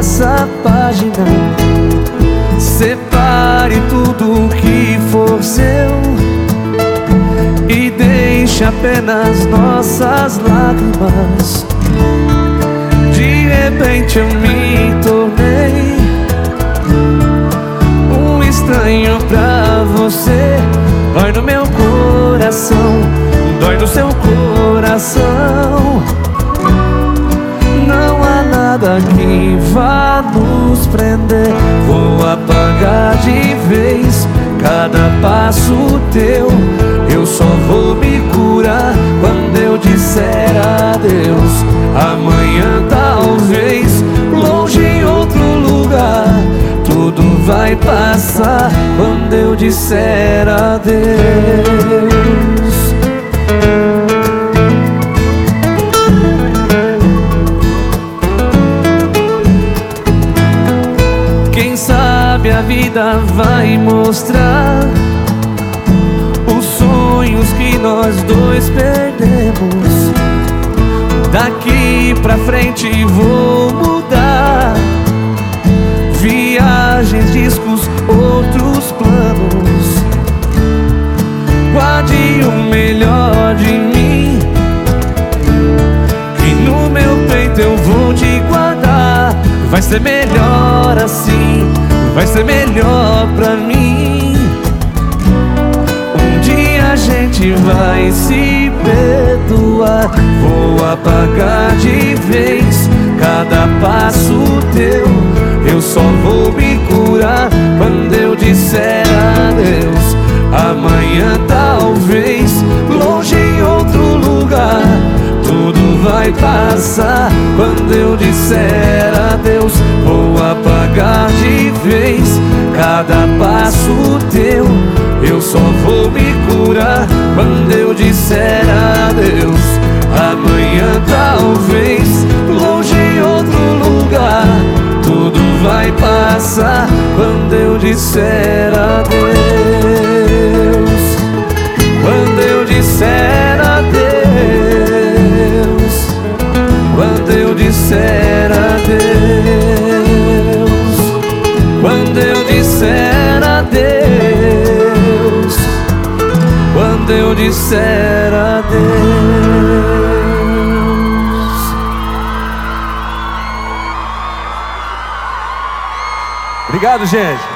essa página. Separe tudo que for seu e deixe apenas nossas lágrimas. De repente eu me tornei um estranho pra você. Dói no meu coração, dói no seu coração. Não há nada que vá nos prender. Vou apagar de vez cada passo teu. Eu só vou me curar quando eu disser adeus. Amanhã talvez, longe em outro lugar, tudo vai passar quando eu disser adeus. Quem sabe a vida vai mostrar os sonhos que nós dois perdemos. Daqui pra frente vou mudar. Viagens, discos, outros planos. Guarde o melhor de mim, que no meu peito eu vou te guardar. Vai ser melhor assim, vai ser melhor pra mim. Um dia a gente vai se perdoar. Vou apagar de vez cada passo teu. Eu só vou me curar quando eu disser adeus. Amanhã talvez, longe em outro lugar, tudo vai passar quando eu disser adeus. Vou apagar de vez cada passo teu. Eu só vou me curar quando eu disser adeus. Amanhã talvez, longe em outro lugar, tudo vai passar quando eu disser adeus. Quando eu disser adeus. Quando eu disser adeus. Quando eu disser adeus. Quando eu disser adeus. Obrigado, gente.